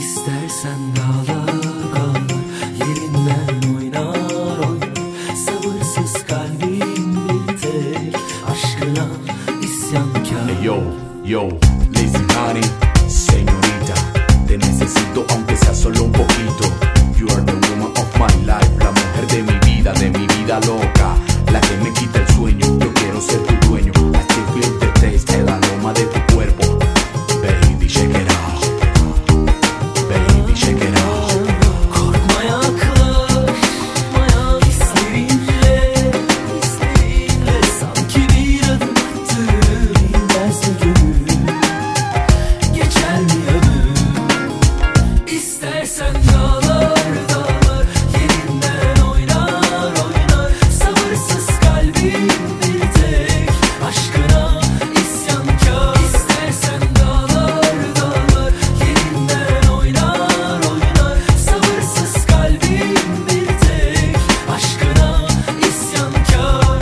İstersen dağlar dağlar, yerinden oynar oynar. Sabırsız kalbim bir tek aşkına isyankar. Hey yo, yo, lazy honey, señorita, te necesito aunque sea solo un poquito. You are the woman of my life, la mujer de mi vida loca, la que me quita el sueño. Yo quiero ser tu dueño. I still feel the taste, el aroma de tu cuerpo. Baby, shake it out. Baby, shake it out. Korkma yaklaşmaya, hislerinle, hislerinle. Sanki bir adım attın, inmez mi gönül, geçer mi ömür? İstersen dağlar dağlar, yerinden oynar oynar. Sabırsız kalbim bir tek aşkına isyankar. İstersen dağlar dağlar, yerinden oynar oynar. Sabırsız kalbim bir tek aşkına isyankar.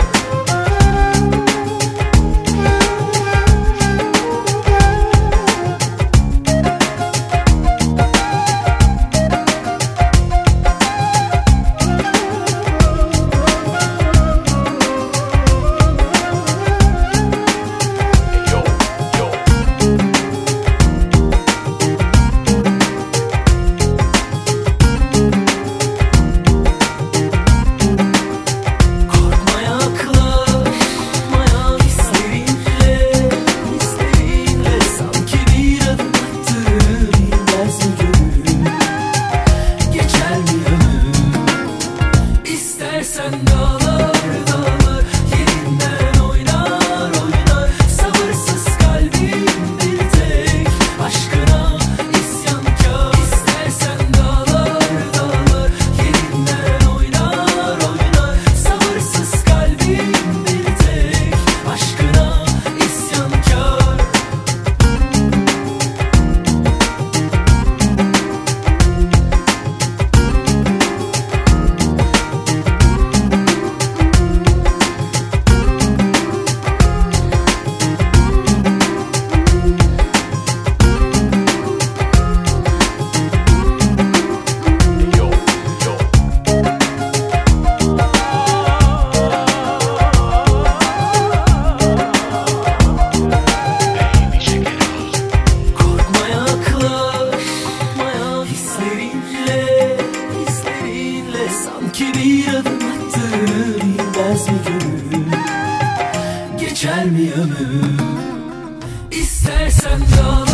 Hey yo, yo. Korkma yaklaşmaya, hislerinle, hislerinle. Sanki bir adım attın, inmez mi gönül, geçer mi ömür? İstersen dağlar dağlar, yerinden oynar oynar. Sabırsız kalbim bir tek aşkına isyankar. İstersen dağlar dağlar, yerinden oynar oynar. Sabırsız kalbim bir tek aşkına isyankar. Hey yo, yo. Baby, shake it out. Korkma yaklaşmaya, hislerinle, hislerinle. Sanki bir adım attın, inmez mi gönül, geçer mi ömür? İstersen dağlar